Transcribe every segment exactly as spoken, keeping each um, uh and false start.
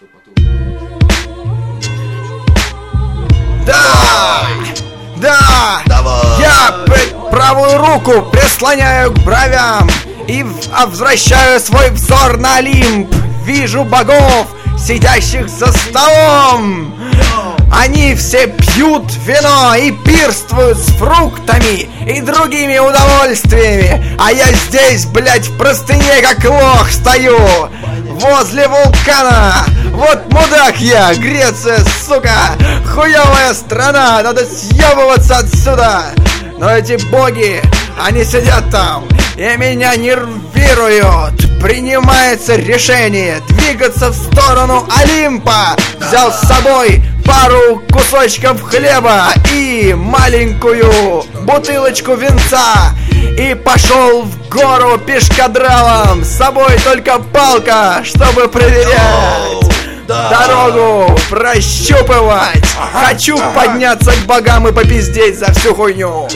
Да! Да! Давай! Я пр- правую руку прислоняю к бровям и в- а возвращаю свой взор на Олимп. Вижу богов, сидящих за столом. Они все пьют вино и пирствуют с фруктами и другими удовольствиями. А я здесь, блядь, в простыне как лох стою возле вулкана. Вот мудак я, Греция, сука, хуёвая страна, надо съебываться отсюда. Но эти боги, они сидят там и меня нервируют. Принимается решение двигаться в сторону Олимпа. Взял с собой пару кусочков хлеба и маленькую бутылочку винца и пошел в гору пешкадралом. С собой только палка, чтобы проверять дорогу, прощупывать. Хочу подняться к богам и попиздеть за всю хуйню.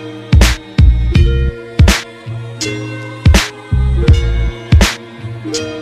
Thank you.